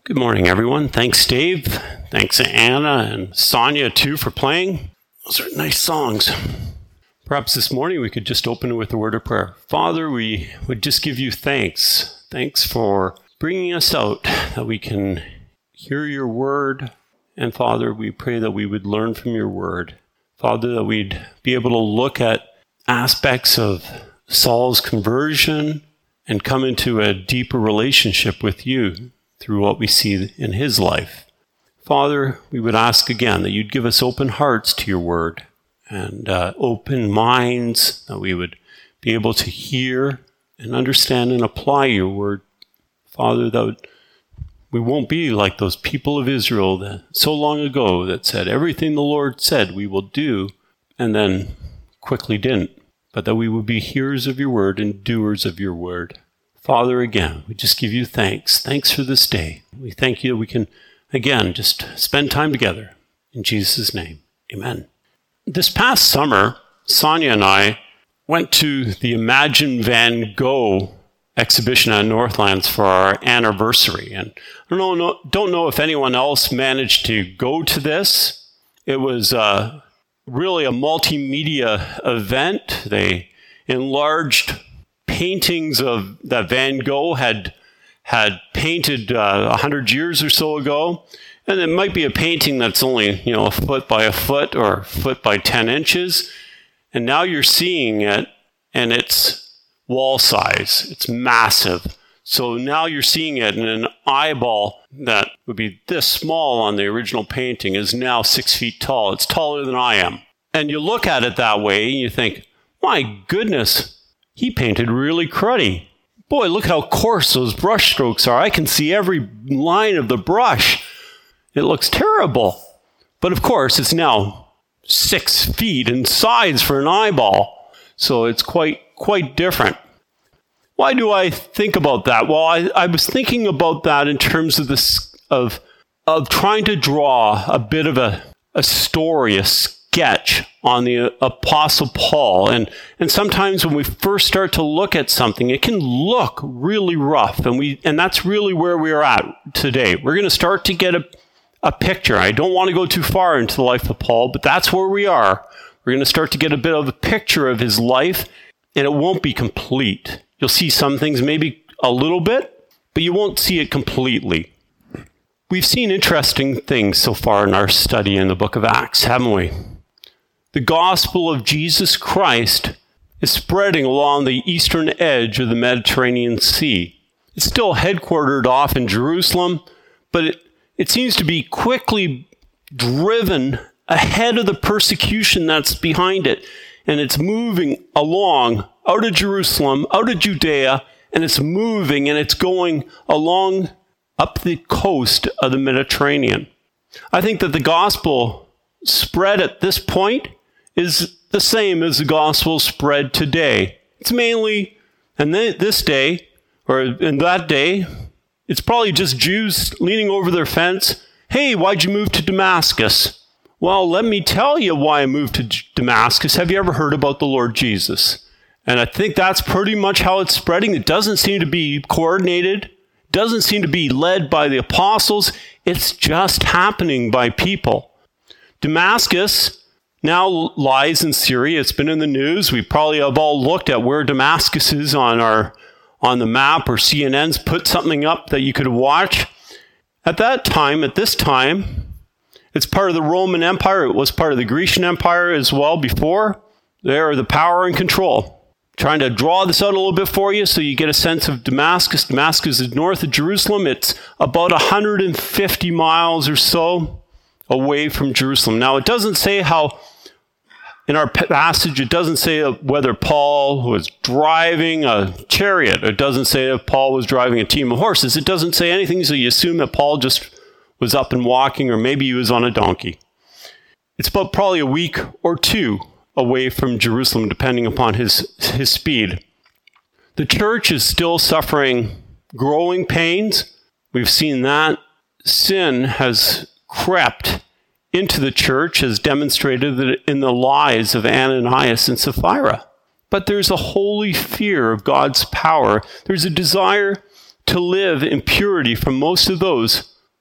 Good morning, everyone. Thanks, Dave. Thanks, Anna and Sonia, too, for playing. Those are nice songs. Perhaps this morning we could just open with a word of prayer. Father, we would just give you thanks. Thanks for bringing us out, that we can hear your word. And Father, we pray that we would learn from your word. Father, that we'd be able to look at aspects of Saul's conversion and come into a deeper relationship with you through what we see in his life. Father, we would ask again that you'd give us open hearts to your word and open minds, that we would be able to hear and understand and apply your word. Father, that we won't be like those people of Israel that so long ago that said everything the Lord said we will do and then quickly didn't, but that we would be hearers of your word and doers of your word. Father, again, we just give you thanks. Thanks for this day. We thank you that we can, again, just spend time together. In Jesus' name, amen. This past summer, Sonia and I went to the Imagine Van Gogh exhibition at Northlands for our anniversary. And I don't know if anyone else managed to go to this. It was really a multimedia event. They enlarged paintings of that Van Gogh had painted 100 years or so ago. And it might be a painting that's only, a foot by a foot or a foot by 10 inches. And now you're seeing it, and it's wall size. It's massive. So now you're seeing it, and an eyeball that would be this small on the original painting is now 6 feet tall. It's taller than I am. And you look at it that way, and you think, my goodness, he painted really cruddy. Boy, look how coarse those brush strokes are. I can see every line of the brush. It looks terrible. But of course, it's now 6 feet in size for an eyeball. So it's quite different. Why do I think about that? Well, I was thinking about that in terms of this of trying to draw a bit of a story, a sketch on the Apostle Paul. And sometimes when we first start to look at something, it can look really rough. And that's really where we are at today. We're going to start to get a picture. I don't want to go too far into the life of Paul, but that's where we are. We're going to start to get a bit of a picture of his life, and it won't be complete. You'll see some things maybe a little bit, but you won't see it completely. We've seen interesting things so far in our study in the book of Acts, haven't we? The gospel of Jesus Christ is spreading along the eastern edge of the Mediterranean Sea. It's still headquartered off in Jerusalem, but it seems to be quickly driven ahead of the persecution that's behind it. And it's moving along out of Jerusalem, out of Judea, and it's moving and it's going along up the coast of the Mediterranean. I think that the gospel spread at this point is the same as the gospel spread today. It's mainly, in this day, or in that day, it's probably just Jews leaning over their fence. Hey, why'd you move to Damascus? Well, let me tell you why I moved to Damascus. Have you ever heard about the Lord Jesus? And I think that's pretty much how it's spreading. It doesn't seem to be coordinated. It doesn't seem to be led by the apostles. It's just happening by people. Damascus now lies in Syria. It's been in the news. We probably have all looked at where Damascus is on the map, or CNN's put something up that you could watch. At this time, it's part of the Roman Empire. It was part of the Grecian Empire as well before. They're the power and control. Trying to draw this out a little bit for you so you get a sense of Damascus. Damascus is north of Jerusalem. It's about 150 miles or so away from Jerusalem. Now, it doesn't say how, in our passage, it doesn't say whether Paul was driving a chariot. It doesn't say if Paul was driving a team of horses. It doesn't say anything, so you assume that Paul just was up and walking, or maybe he was on a donkey. It's about probably a week or two away from Jerusalem, depending upon his speed. The church is still suffering growing pains. We've seen that. Sin has crept into the church, as demonstrated in the lies of Ananias and Sapphira. But there's a holy fear of God's power. There's a desire to live in purity from most of those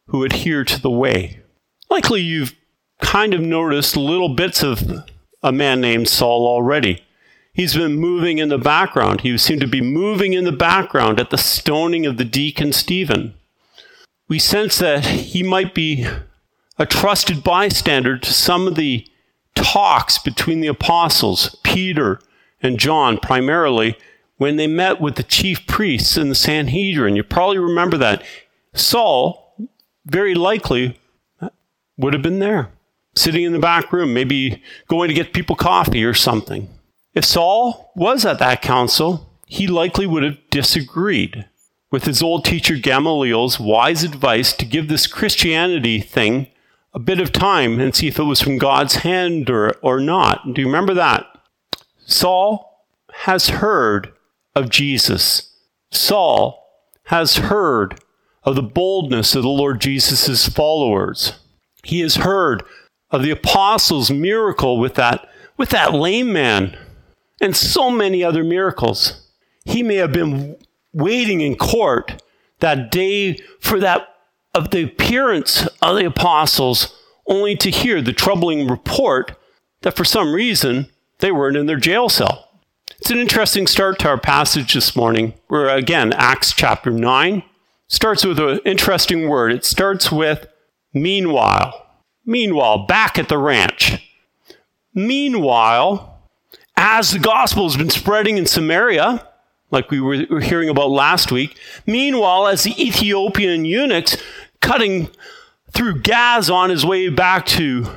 who adhere to the way. Likely you've kind of noticed little bits of a man named Saul already. He's been moving in the background. He seemed to be moving in the background at the stoning of the deacon Stephen. We sense that he might be a trusted bystander to some of the talks between the apostles, Peter and John primarily, when they met with the chief priests in the Sanhedrin. You probably remember that. Saul, very likely, would have been there, sitting in the back room, maybe going to get people coffee or something. If Saul was at that council, he likely would have disagreed with his old teacher Gamaliel's wise advice to give this Christianity thing a bit of time and see if it was from God's hand or not. Do you remember that? Saul has heard of Jesus. Saul has heard of the boldness of the Lord Jesus' followers. He has heard of the apostles' miracle with that lame man and so many other miracles. He may have been waiting in court that day for that of the appearance of the apostles, only to hear the troubling report that for some reason they weren't in their jail cell. It's an interesting start to our passage this morning. We're again, Acts chapter 9. Starts with an interesting word. It starts with meanwhile. Meanwhile, back at the ranch. Meanwhile, as the gospel has been spreading in Samaria, like we were hearing about last week, meanwhile, as the Ethiopian eunuch's cutting through Gaza on his way back to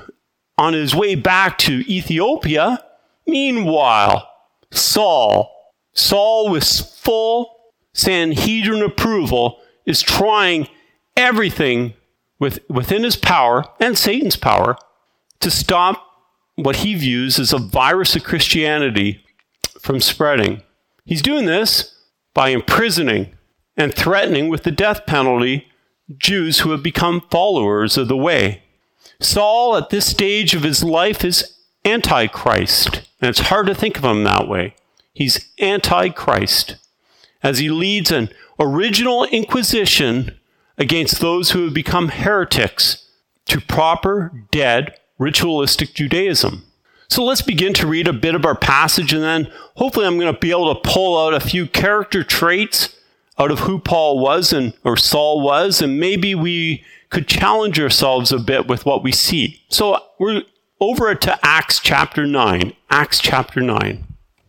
Ethiopia, meanwhile, Saul with full Sanhedrin approval is trying everything within his power and Satan's power to stop what he views as a virus of Christianity from spreading. He's doing this by imprisoning and threatening with the death penalty Jews who have become followers of the way. Saul, at this stage of his life, is Antichrist, and it's hard to think of him that way. He's Antichrist, as he leads an original inquisition against those who have become heretics to proper, dead, ritualistic Judaism. So let's begin to read a bit of our passage, and then hopefully I'm going to be able to pull out a few character traits out of who Paul was or Saul was, and maybe we could challenge ourselves a bit with what we see. So we're over to Acts chapter 9. Acts chapter 9.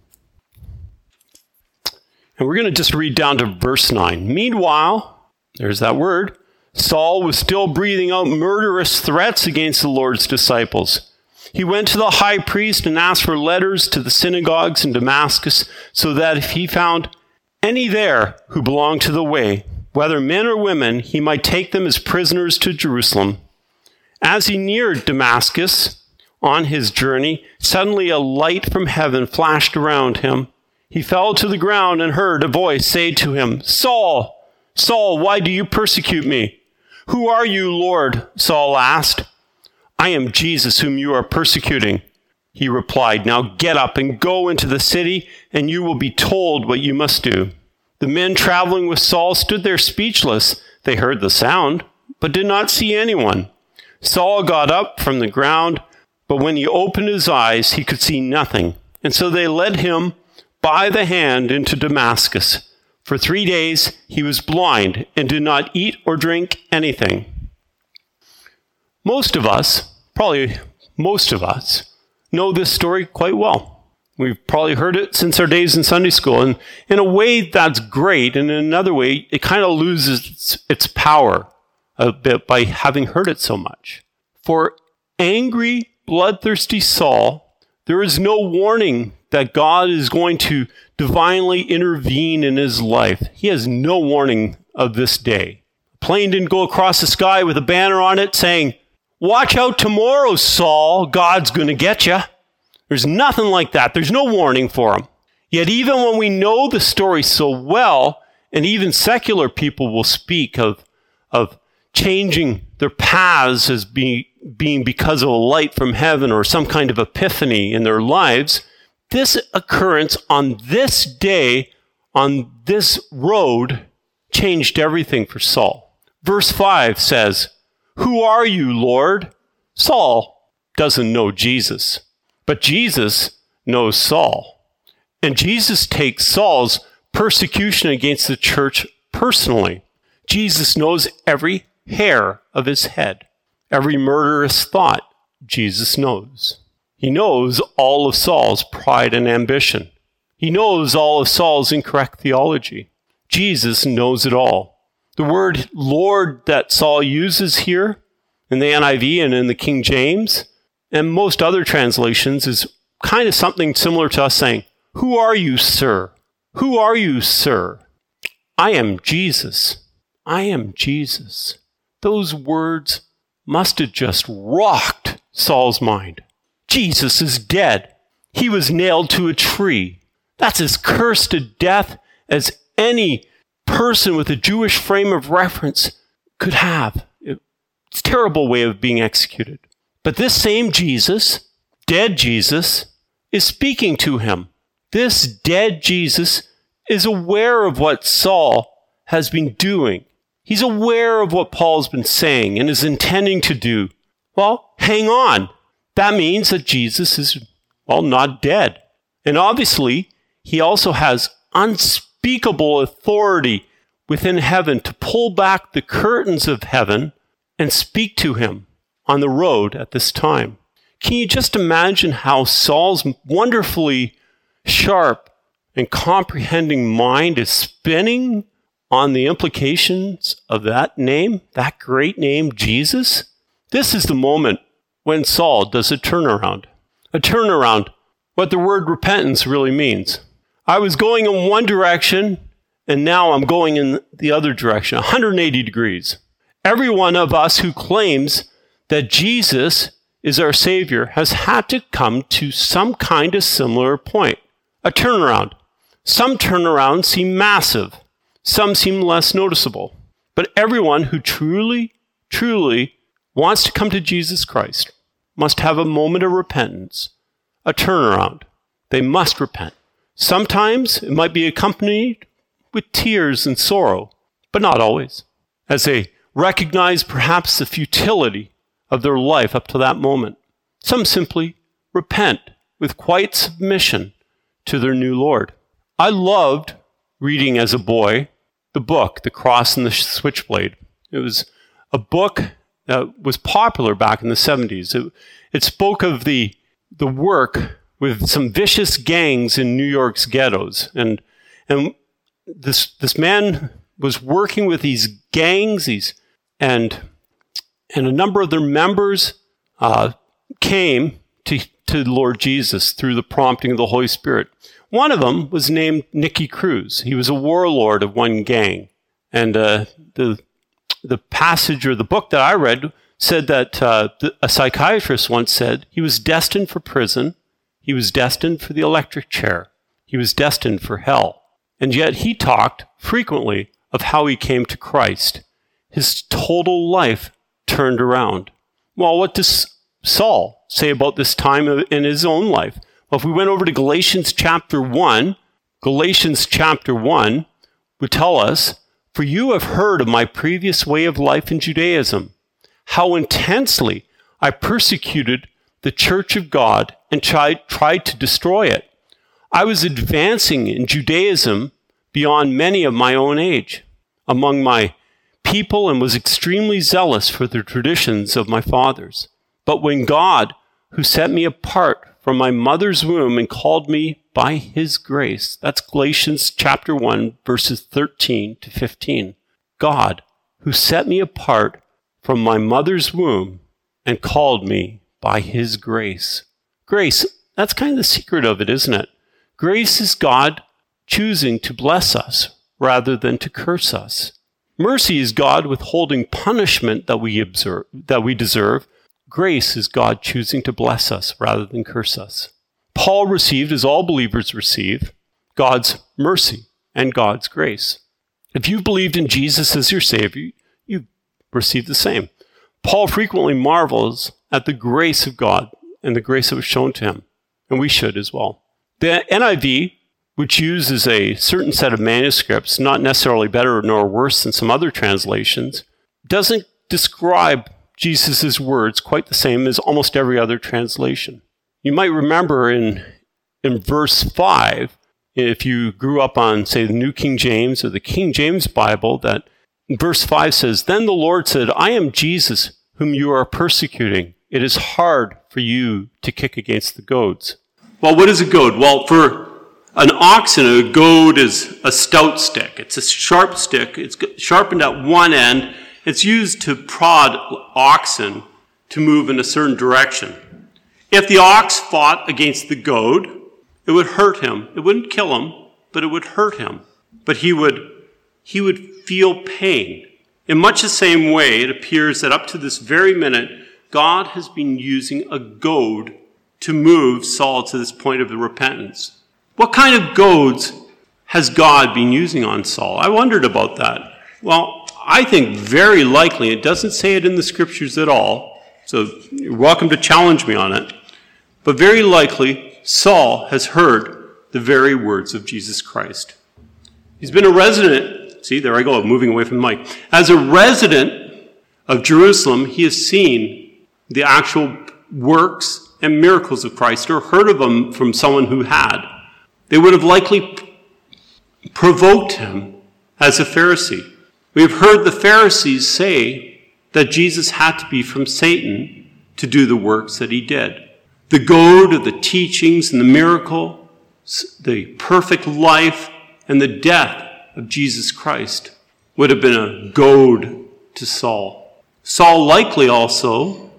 And we're going to just read down to verse 9. Meanwhile, there's that word, Saul was still breathing out murderous threats against the Lord's disciples. He went to the high priest and asked for letters to the synagogues in Damascus, so that if he found any there who belonged to the way, whether men or women, he might take them as prisoners to Jerusalem. As he neared Damascus on his journey, suddenly a light from heaven flashed around him. He fell to the ground and heard a voice say to him, "Saul, Saul, why do you persecute me?" "Who are you, Lord?" Saul asked. "I am Jesus whom you are persecuting," he replied. "Now get up and go into the city, and you will be told what you must do." The men traveling with Saul stood there speechless. They heard the sound, but did not see anyone. Saul got up from the ground, but when he opened his eyes, he could see nothing. And so they led him by the hand into Damascus. For 3 days he was blind and did not eat or drink anything. Most of us, probably most of us, know this story quite well. We've probably heard it since our days in Sunday school. And in a way, that's great. And in another way, it kind of loses its power a bit by having heard it so much. For angry, bloodthirsty Saul, there is no warning that God is going to divinely intervene in his life. He has no warning of this day. A plane didn't go across the sky with a banner on it saying, "Watch out tomorrow, Saul, God's going to get you." There's nothing like that. There's no warning for him. Yet even when we know the story so well, and even secular people will speak of changing their paths as being because of a light from heaven or some kind of epiphany in their lives, this occurrence on this day, on this road, changed everything for Saul. Verse 5 says, "Who are you, Lord?" Saul doesn't know Jesus, but Jesus knows Saul. And Jesus takes Saul's persecution against the church personally. Jesus knows every hair of his head, every murderous thought Jesus knows. He knows all of Saul's pride and ambition. He knows all of Saul's incorrect theology. Jesus knows it all. The word Lord that Saul uses here in the NIV and in the King James and most other translations is kind of something similar to us saying, "Who are you, sir? Who are you, sir?" I am Jesus. I am Jesus. Those words must have just rocked Saul's mind. Jesus is dead. He was nailed to a tree. That's as cursed a death as any person with a Jewish frame of reference could have. It's a terrible way of being executed. But this same Jesus, dead Jesus, is speaking to him. This dead Jesus is aware of what Saul has been doing. He's aware of what Paul's been saying and is intending to do. Well, hang on. That means that Jesus is, not dead. And obviously, he also has unspeakable authority within heaven to pull back the curtains of heaven and speak to him on the road at this time. Can you just imagine how Saul's wonderfully sharp and comprehending mind is spinning on the implications of that name, that great name, Jesus? This is the moment when Saul does a turnaround. A turnaround, what the word repentance really means. I was going in one direction, and now I'm going in the other direction, 180 degrees. Every one of us who claims that Jesus is our Savior has had to come to some kind of similar point. A turnaround. Some turnarounds seem massive. Some seem less noticeable. But everyone who truly wants to come to Jesus Christ must have a moment of repentance, a turnaround. They must repent. Sometimes it might be accompanied with tears and sorrow, but not always, as they recognize perhaps the futility of their life up to that moment. Some simply repent with quiet submission to their new Lord. I loved reading as a boy the book, The Cross and the Switchblade. It was a book that was popular back in the 70s. It spoke of the work with some vicious gangs in New York's ghettos. And this man was working with these gangs, and a number of their members came to Lord Jesus through the prompting of the Holy Spirit. One of them was named Nicky Cruz. He was a warlord of one gang. And the passage or the book that I read said that a psychiatrist once said he was destined for prison. He was destined for the electric chair. He was destined for hell. And yet he talked frequently of how he came to Christ. His total life turned around. Well, what does Saul say about this time in his own life? Well, if we went over to Galatians chapter 1 would tell us, "For you have heard of my previous way of life in Judaism, how intensely I persecuted the church of God and tried to destroy it. I was advancing in Judaism beyond many of my own age among my people and was extremely zealous for the traditions of my fathers. But when God, who set me apart from my mother's womb and called me by his grace," that's Galatians chapter 1, verses 13 to 15. God, who set me apart from my mother's womb and called me by his grace. Grace, that's kind of the secret of it, isn't it? Grace is God choosing to bless us rather than to curse us. Mercy is God withholding punishment that we deserve. Grace is God choosing to bless us rather than curse us. Paul received, as all believers receive, God's mercy and God's grace. If you've believed in Jesus as your Savior, you've received the same. Paul frequently marvels at the grace of God and the grace that was shown to him, and we should as well. The NIV, which uses a certain set of manuscripts, not necessarily better nor worse than some other translations, doesn't describe Jesus' words quite the same as almost every other translation. You might remember in verse 5, if you grew up on, say, the New King James or the King James Bible, that verse 5 says, "Then the Lord said, I am Jesus, whom you are persecuting. It is hard for you to kick against the goads." Well, what is a goad? Well, for an oxen, a goad is a stout stick. It's a sharp stick. It's sharpened at one end. It's used to prod oxen to move in a certain direction. If the ox fought against the goad, it would hurt him. It wouldn't kill him, but it would hurt him. But he would feel pain. In much the same way, it appears that up to this very minute, God has been using a goad to move Saul to this point of repentance. What kind of goads has God been using on Saul? I wondered about that. Well, I think very likely, it doesn't say it in the scriptures at all, so you're welcome to challenge me on it, but very likely Saul has heard the very words of Jesus Christ. He's been a resident, see, there I go, moving away from the mic. As a resident of Jerusalem, he has seen the actual works and miracles of Christ, or heard of them from someone who had. They would have likely provoked him as a Pharisee. We have heard the Pharisees say that Jesus had to be from Satan to do the works that he did. The goad of the teachings and the miracle, the perfect life and the death of Jesus Christ would have been a goad to Saul. Saul likely also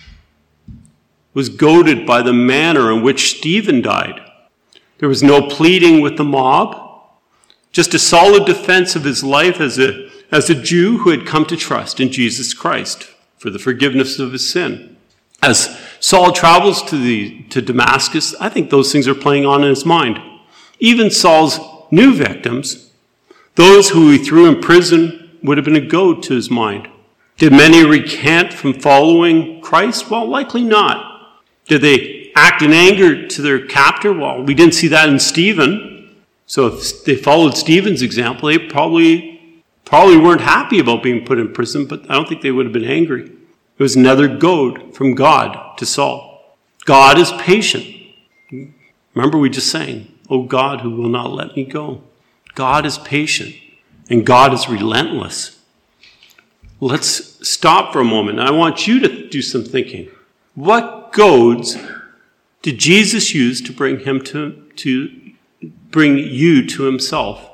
was goaded by the manner in which Stephen died. There was no pleading with the mob, just a solid defense of his life as a Jew who had come to trust in Jesus Christ for the forgiveness of his sin. As Saul travels to Damascus, I think those things are playing on in his mind. Even Saul's new victims, those who he threw in prison, would have been a goad to his mind. Did many recant from following Christ? Well, likely not. Did they act in anger to their captor? Well, we didn't see that in Stephen. So if they followed Stephen's example, they probably weren't happy about being put in prison, but I don't think they would have been angry. It was another goad from God to Saul. God is patient. Remember we just sang, "Oh God, who will not let me go." God is patient, and God is relentless. Let's stop for a moment. I want you to do some thinking. What goads did Jesus use to bring you to himself?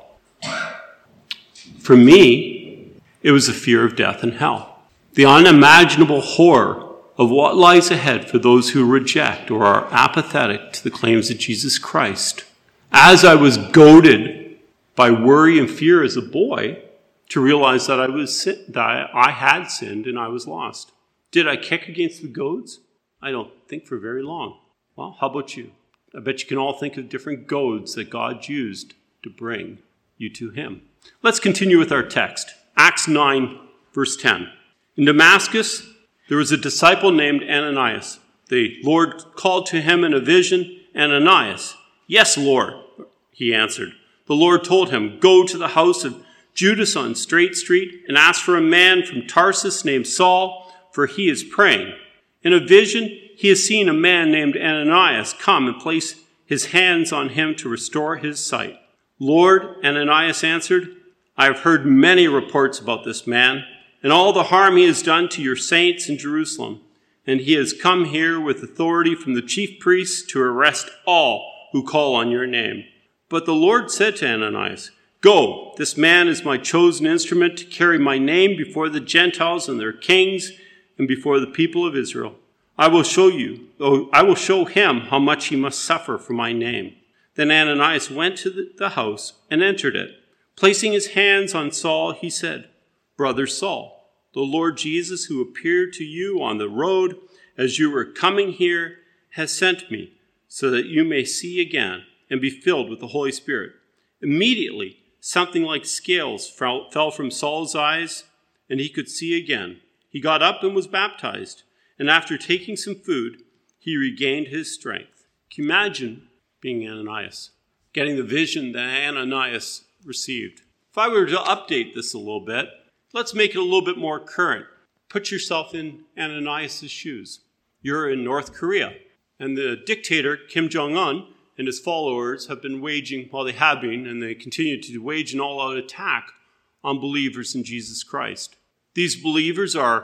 For me, it was the fear of death and hell. The unimaginable horror of what lies ahead for those who reject or are apathetic to the claims of Jesus Christ. As I was goaded by worry and fear as a boy to realize that I had sinned and I was lost. Did I kick against the goads? I don't think for very long. Well, how about you? I bet you can all think of different goads that God used to bring you to him. Let's continue with our text. Acts 9, verse 10. In Damascus, there was a disciple named Ananias. The Lord called to him in a vision, "Ananias." "Yes, Lord," he answered. The Lord told him, "Go to the house of Judas on Straight Street and ask for a man from Tarsus named Saul, for he is praying. In a vision, he has seen a man named Ananias come and place his hands on him to restore his sight." "Lord," Ananias answered, "I have heard many reports about this man and all the harm he has done to your saints in Jerusalem. And he has come here with authority from the chief priests to arrest all who call on your name." But the Lord said to Ananias, "Go, this man is my chosen instrument to carry my name before the Gentiles and their kings and before the people of Israel. I will show him how much he must suffer for my name." Then Ananias went to the house and entered it. Placing his hands on Saul, he said, "Brother Saul, the Lord Jesus, who appeared to you on the road as you were coming here, has sent me so that you may see again and be filled with the Holy Spirit." Immediately, something like scales fell from Saul's eyes, and he could see again. He got up and was baptized, and after taking some food, he regained his strength. Can you imagine being Ananias, getting the vision that Ananias received? If I were to update this a little bit, Let's make it a little bit more current. Put yourself in Ananias' shoes. You're in North Korea, and the dictator, Kim Jong-un, and his followers have been waging, well, they have been, and they continue to wage an all-out attack on believers in Jesus Christ. These believers are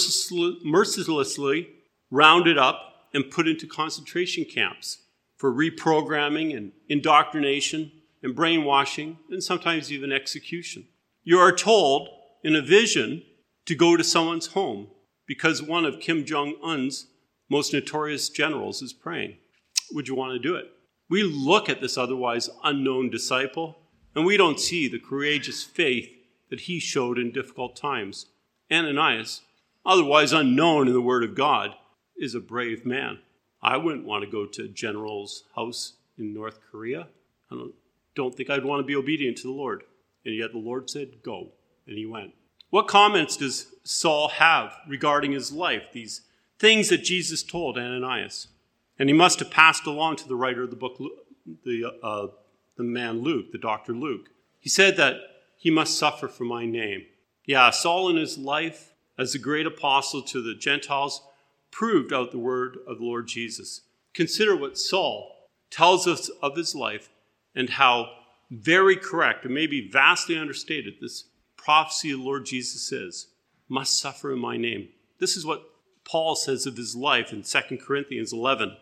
mercilessly rounded up and put into concentration camps for reprogramming and indoctrination and brainwashing and sometimes even execution. You are told in a vision to go to someone's home because one of Kim Jong-un's most notorious generals is praying. Would you want to do it? We look at this otherwise unknown disciple, and we don't see the courageous faith that he showed in difficult times. Ananias, otherwise unknown in the Word of God, is a brave man. I wouldn't want to go to a general's house in North Korea. I don't think I'd want to be obedient to the Lord. And yet the Lord said, go. And he went. What comments does Saul have regarding his life, these things that Jesus told Ananias? And he must have passed along to the writer of the book, the man Luke, the Dr. Luke. He said that he must suffer for my name. Yeah, Saul in his life as the great apostle to the Gentiles proved out the word of the Lord Jesus. Consider what Saul tells us of his life and how very correct and maybe vastly understated this prophecy of the Lord Jesus is. Must suffer in my name. This is what Paul says of his life in 2 Corinthians 11.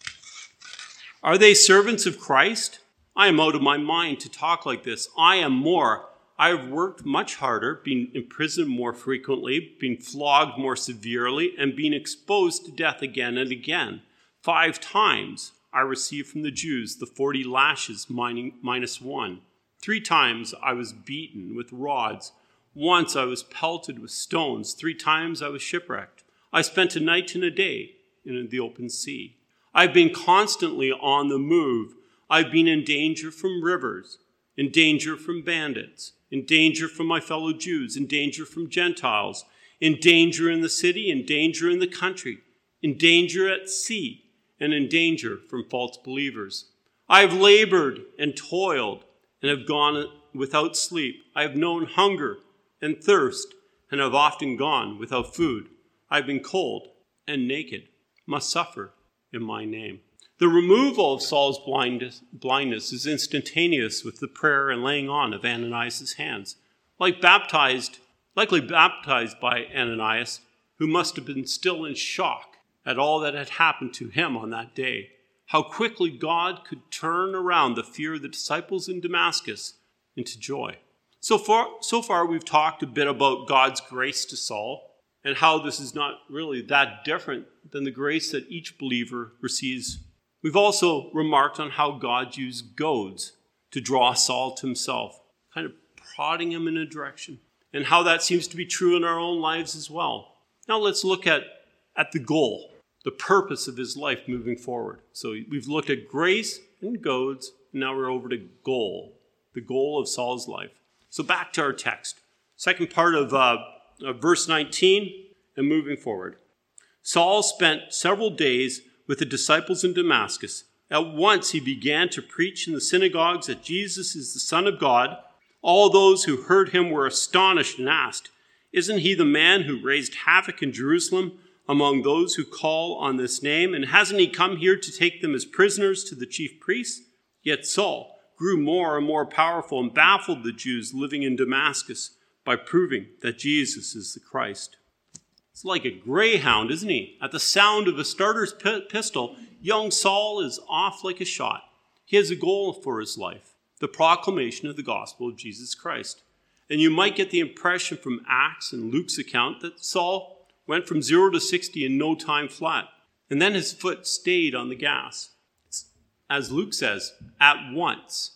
Are they servants of Christ? I am out of my mind to talk like this. I am more. I have worked much harder, been imprisoned more frequently, been flogged more severely, and been exposed to death again and again. 5 times I received from the Jews the 40 lashes minus 1. 3 times I was beaten with rods. Once I was pelted with stones. 3 times I was shipwrecked. I spent a night and a day in the open sea. I've been constantly on the move. I've been in danger from rivers, in danger from bandits, in danger from my fellow Jews, in danger from Gentiles, in danger in the city, in danger in the country, in danger at sea, and in danger from false believers. I have labored and toiled and have gone without sleep. I have known hunger and thirst and have often gone without food. I have been cold and naked, must suffer in my name. The removal of Saul's blindness is instantaneous with the prayer and laying on of Ananias' hands. Likely baptized by Ananias, who must have been still in shock at all that had happened to him on that day. How quickly God could turn around the fear of the disciples in Damascus into joy. So far we've talked a bit about God's grace to Saul and how this is not really that different than the grace that each believer receives. We've also remarked on how God used goads to draw Saul to himself, kind of prodding him in a direction, and how that seems to be true in our own lives as well. Now let's look at the goal, the purpose of his life moving forward. So we've looked at grace and goads, and now we're over to goal, the goal of Saul's life. So back to our text, second part of verse 19 and moving forward. Saul spent several days with the disciples in Damascus. At once he began to preach in the synagogues that Jesus is the Son of God. All those who heard him were astonished and asked, "Isn't he the man who raised havoc in Jerusalem among those who call on this name? And hasn't he come here to take them as prisoners to the chief priests?" Yet Saul grew more and more powerful and baffled the Jews living in Damascus by proving that Jesus is the Christ. It's like a greyhound, isn't he? At the sound of a starter's pistol, young Saul is off like a shot. He has a goal for his life, the proclamation of the gospel of Jesus Christ. And you might get the impression from Acts and Luke's account that Saul went from 0 to 60 in no time flat. And then his foot stayed on the gas. As Luke says, at once.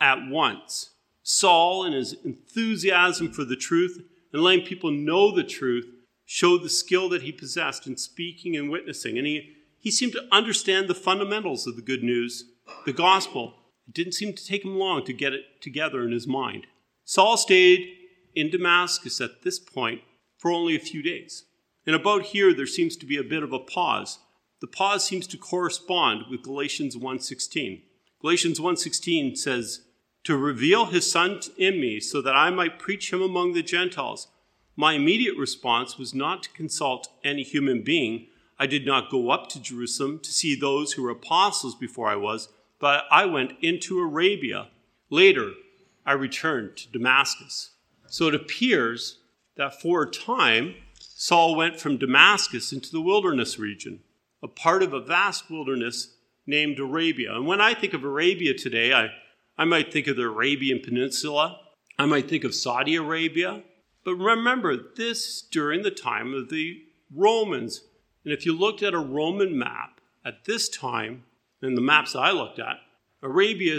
Saul, in his enthusiasm for the truth and letting people know the truth, showed the skill that he possessed in speaking and witnessing. And he seemed to understand the fundamentals of the good news, the gospel. It didn't seem to take him long to get it together in his mind. Saul stayed in Damascus at this point for only a few days. And about here, there seems to be a bit of a pause. The pause seems to correspond with Galatians 1:16. Galatians 1:16 says, "To reveal his Son in me so that I might preach him among the Gentiles, My immediate response was not to consult any human being. I did not go up to Jerusalem to see those who were apostles before I was, but I went into Arabia. Later, I returned to Damascus. So it appears that for a time, Saul went from Damascus into the wilderness region, a part of a vast wilderness named Arabia. And when I think of Arabia today, I might think of the Arabian Peninsula. I might think of Saudi Arabia. But remember, this is during the time of the Romans. And if you looked at a Roman map at this time, and the maps I looked at, Arabia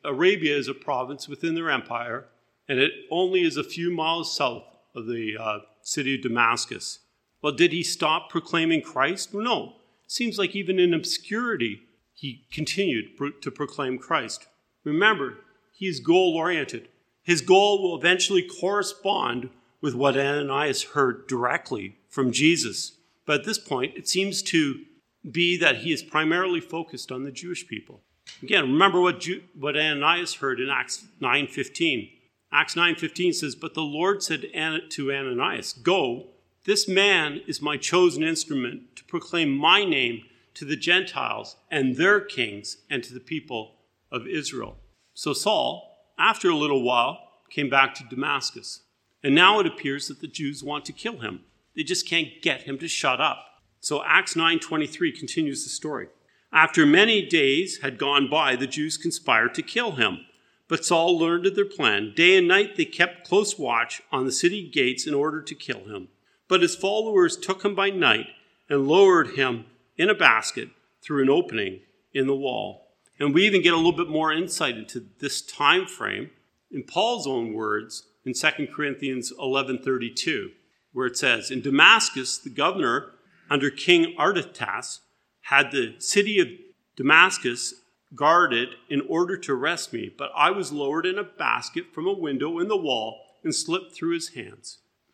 is a province within their empire, and it only is a few miles south of the city of Damascus. Well, did he stop proclaiming Christ? No. It seems like even in obscurity, he continued to proclaim Christ. Remember, he is goal-oriented. His goal will eventually correspond with what Ananias heard directly from Jesus. But at this point, it seems to be that he is primarily focused on the Jewish people. Again, remember what Ananias heard in Acts 9:15. Acts 9:15 says, "But the Lord said to Ananias, 'Go, this man is my chosen instrument to proclaim my name to the Gentiles and their kings and to the people of Israel.'" So Saul, after a little while, came back to Damascus. And now it appears that the Jews want to kill him. They just can't get him to shut up. So Acts 9:23 continues the story. "After many days had gone by, the Jews conspired to kill him. But Saul learned of their plan. Day and night they kept close watch on the city gates in order to kill him. But his followers took him by night and lowered him in a basket through an opening in the wall." And we even get a little bit more insight into this time frame in Paul's own words in 2 Corinthians 11:32, where it says, "In Damascus, the governor under King Artaxerxes had the city of Damascus guarded in order to arrest me, but I was lowered in a basket from a window in the wall and slipped through his hands."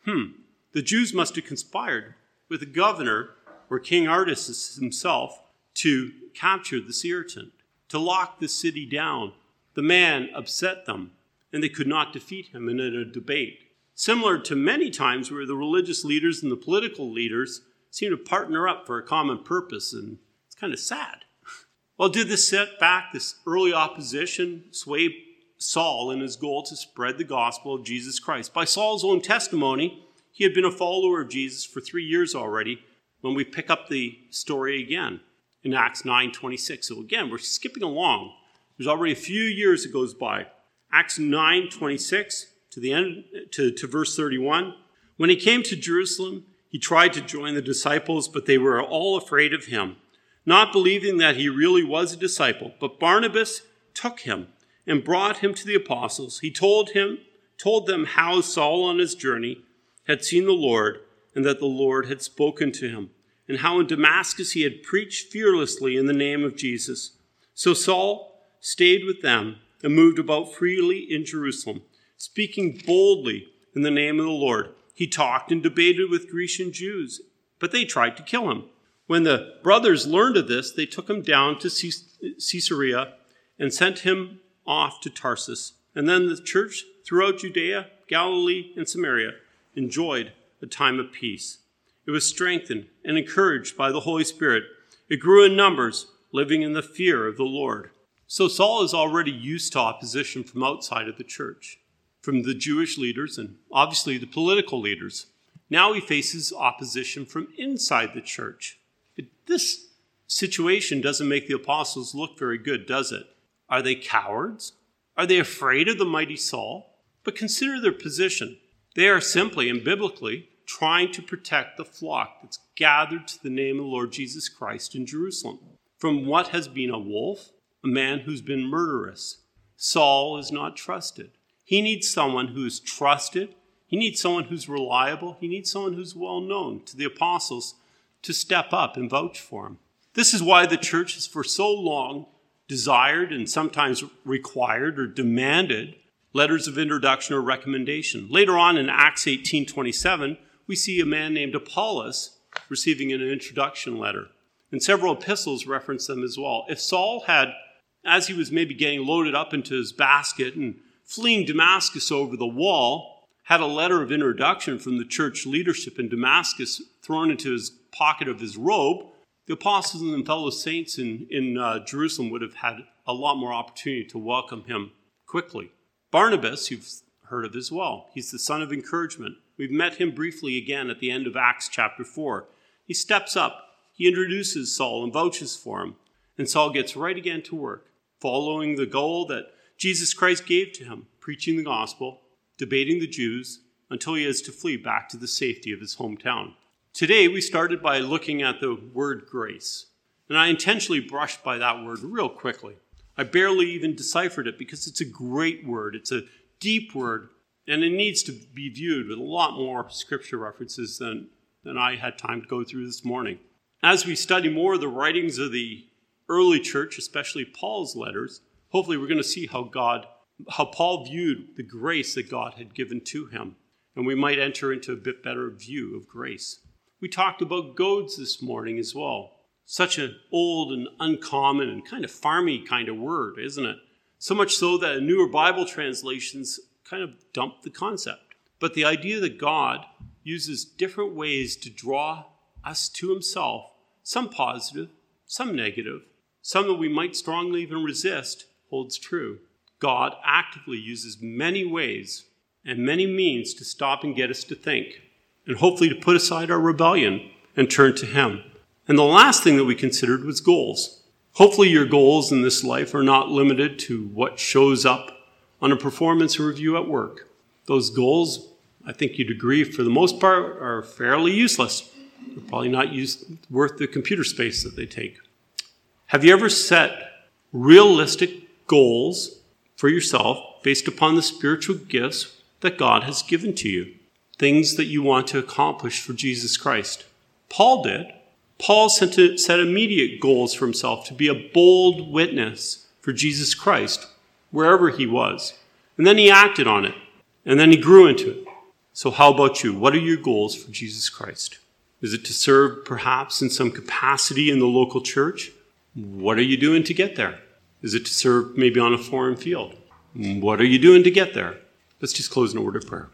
The Jews must have conspired with the governor or King Artaxerxes himself to capture this irritant, to lock the city down. The man upset them, and they could not defeat him in a debate. Similar to many times where the religious leaders and the political leaders seem to partner up for a common purpose, and it's kind of sad. Well, did this setback, this early opposition, sway Saul in his goal to spread the gospel of Jesus Christ? By Saul's own testimony, he had been a follower of Jesus for 3 years already when we pick up the story again in Acts 9:26. So again, we're skipping along. There's already a few years that goes by. Acts 9:26 to the end to verse 31. "When he came to Jerusalem, he tried to join the disciples, but they were all afraid of him, not believing that he really was a disciple. But Barnabas took him and brought him to the apostles. He told them how Saul on his journey had seen the Lord and that the Lord had spoken to him, and how in Damascus he had preached fearlessly in the name of Jesus. So Saul stayed with them and moved about freely in Jerusalem, speaking boldly in the name of the Lord. He talked and debated with Grecian Jews, but they tried to kill him. When the brothers learned of this, they took him down to Caesarea and sent him off to Tarsus. And then the church throughout Judea, Galilee, and Samaria enjoyed a time of peace. It was strengthened and encouraged by the Holy Spirit. It grew in numbers, living in the fear of the Lord. So Saul is already used to opposition from outside of the church, from the Jewish leaders and obviously the political leaders. Now he faces opposition from inside the church. This situation doesn't make the apostles look very good, does it? Are they cowards? Are they afraid of the mighty Saul? But consider their position. They are simply and biblically trying to protect the flock that's gathered to the name of the Lord Jesus Christ in Jerusalem from what has been a wolf, a man who's been murderous. Saul is not trusted. He needs someone who is trusted. He needs someone who's reliable. He needs someone who's well known to the apostles to step up and vouch for him. This is why the church has for so long desired and sometimes required or demanded letters of introduction or recommendation. Later on in Acts 18:27, we see a man named Apollos receiving an introduction letter. And several epistles reference them as well. If Saul had, as he was maybe getting loaded up into his basket and fleeing Damascus over the wall, had a letter of introduction from the church leadership in Damascus thrown into his pocket of his robe, the apostles and fellow saints in Jerusalem would have had a lot more opportunity to welcome him quickly. Barnabas, you've heard of as well. He's the son of encouragement. We've met him briefly again at the end of Acts chapter 4. He steps up. He introduces Saul and vouches for him. And Saul gets right again to work, following the goal that Jesus Christ gave to him, preaching the gospel, debating the Jews, until he has to flee back to the safety of his hometown. Today, we started by looking at the word grace. And I intentionally brushed by that word real quickly. I barely even deciphered it because it's a great word. It's a deep word, and it needs to be viewed with a lot more scripture references than I had time to go through this morning. As we study more of the writings of the early church, especially Paul's letters, hopefully we're going to see how Paul viewed the grace that God had given to him, and we might enter into a bit better view of grace. We talked about goads this morning as well. Such an old and uncommon and kind of farmy kind of word, isn't it? So much so that newer Bible translations kind of dump the concept. But the idea that God uses different ways to draw us to himself, some positive, some negative, some that we might strongly even resist, holds true. God actively uses many ways and many means to stop and get us to think, and hopefully to put aside our rebellion and turn to him. And the last thing that we considered was goals. Hopefully your goals in this life are not limited to what shows up on a performance review at work. Those goals, I think you'd agree, for the most part, are fairly useless. They're probably not worth the computer space that they take. Have you ever set realistic goals for yourself based upon the spiritual gifts that God has given to you? Things that you want to accomplish for Jesus Christ. Paul did. Paul set immediate goals for himself to be a bold witness for Jesus Christ wherever he was. And then he acted on it. And then he grew into it. So how about you? What are your goals for Jesus Christ? Is it to serve perhaps in some capacity in the local church? What are you doing to get there? Is it to serve maybe on a foreign field? What are you doing to get there? Let's just close in a word of prayer.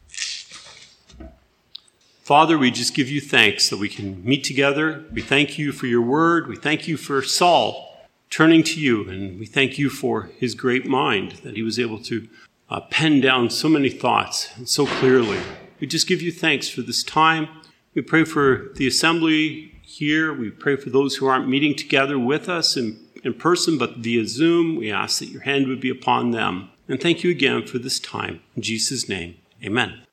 Father, we just give you thanks that we can meet together. We thank you for your word. We thank you for Saul turning to you. And we thank you for his great mind, that he was able to pen down so many thoughts and so clearly. We just give you thanks for this time. We pray for the assembly here. We pray for those who aren't meeting together with us in person, but via Zoom. We ask that your hand would be upon them. And thank you again for this time. In Jesus' name, amen.